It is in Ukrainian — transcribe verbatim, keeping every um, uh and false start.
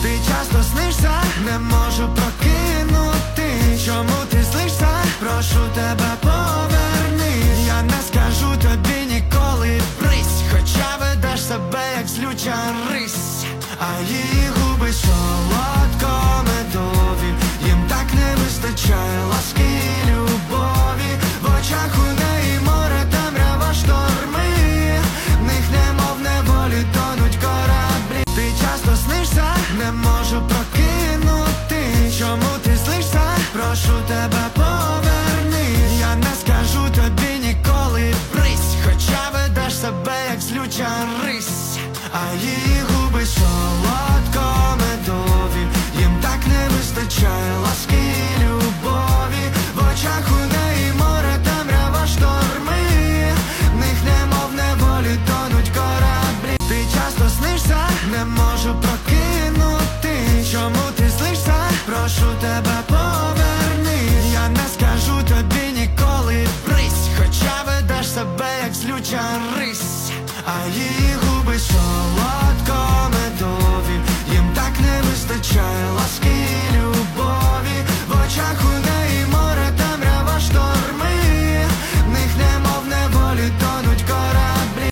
Ти часто снишся, не можу прокинути. Чому ти злишся? Прошу тебе, повернись. Я не скажу тобі ніколи брись, хоча ведеш себе як злюча рись. А її губи солодко-медові, їм так не вистачає ласки і любові. В очах у неї море, темрява, шторми, в них немов неволі тонуть кораблі. Ти часто снишся, не можу прокинути. Чому ти злишся? Прошу тебе, повернись. Я не скажу тобі ніколи брись, хоча ведеш себе як злюча рись. А її губи солодко-медові, їм так не вистачає ласки і любові. В очах у неї море, темрява, шторми, в них немов неволі тонуть кораблі. Ти часто снишся, не можу прокинути. Чому ти